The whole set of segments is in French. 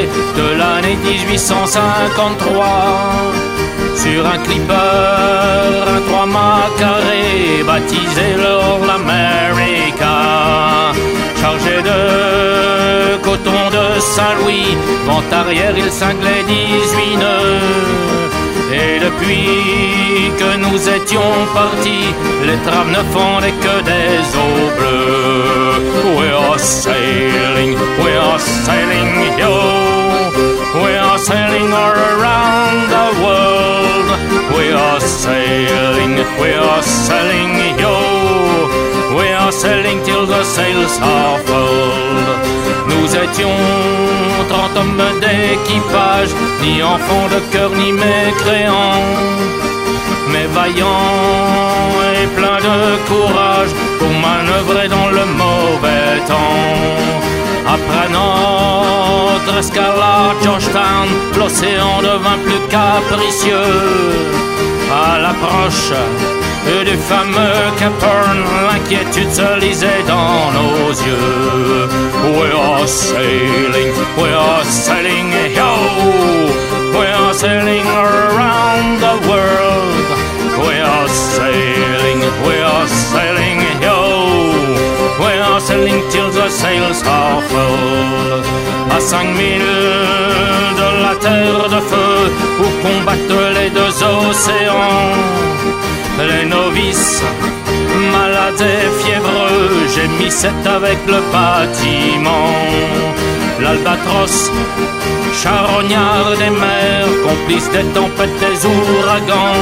de l'année 1853. Sur un clipper, un 3 mâts carré, baptisé l'All America. Chargé de coton de Saint-Louis, vent arrière il cinglait 18 nœuds. Et depuis que nous étions partis, les trames ne fondaient que des eaux bleues. We are sailing, yo. We are sailing all around the world. We are sailing, yo. We are sailing till the sails are furled. Nous étions 30 hommes d'équipage, ni enfants de cœur ni mécréants, mais vaillants et pleins de courage pour manœuvrer dans le mauvais temps. Après notre escale à Georgetown, l'océan devint plus capricieux. À l'approche du fameux Cape Horn, l'inquiétude se lisait dans nos yeux. We are sailing, yo. We are sailing around the world. We are sailing, yo. We are sailing till the sails are full. À 5000 de la terre de feu, où combattent les deux océans, les novices, malades et fiévreux, gémissaient avec le bâtiment. L'albatros, charognard des mers, complice des tempêtes, des ouragans,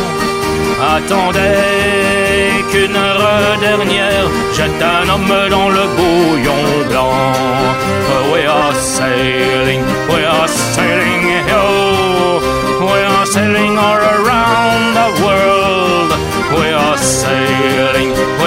attendait qu'une heure dernière jette un homme dans le bouillon blanc. We are sailing, yo. We are sailing all around the world. We are sailing,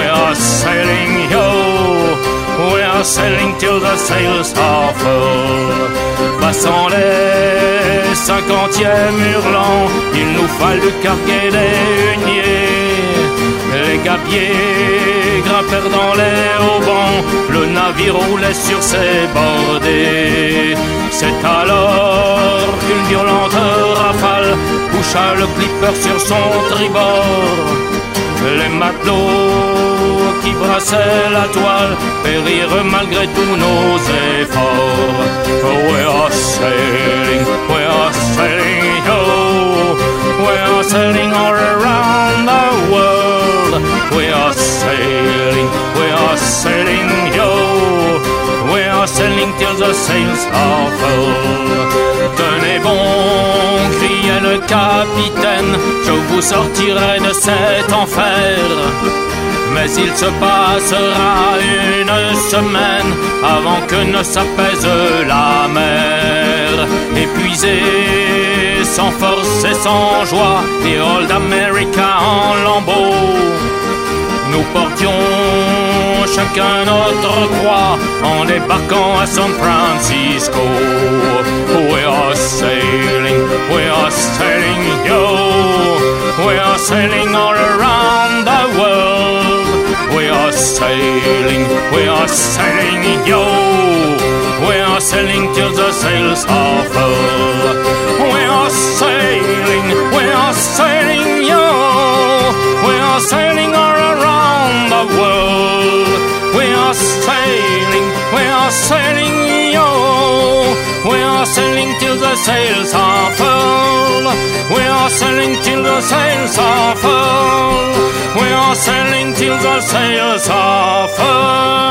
yo. We are sailing till the sails are full. Passant les 50e hurlants, il nous fallut carguer des huniers. Les gabiers grimpèrent dans les haubans, le navire roulait sur ses bordées. C'est alors qu'une violente rafale coucha le clipper sur son tribord. Les matelots qui brassaient la toile périrent malgré tous nos efforts. We are sailing, yo. We are sailing all around the world. We are sailing, yo. We are sailing till the sails are full. Tenez bon, criait le capitaine, je vous sortirai de cet enfer. Mais il se passera une semaine avant que ne s'apaise la mer. Épuisé, sans force et sans joie, et Old America en lambeaux, nous portions chacun notre croix en débarquant à San Francisco. We are sailing, yo. We are sailing all around the world. We are sailing, yo. We are sailing till the sails are full. We are sailing, yo. We are sailing all around the world. We are sailing, yo. We are sailing till the sails are full. We are sailing till the sails are full. We are sailing till the sails are full.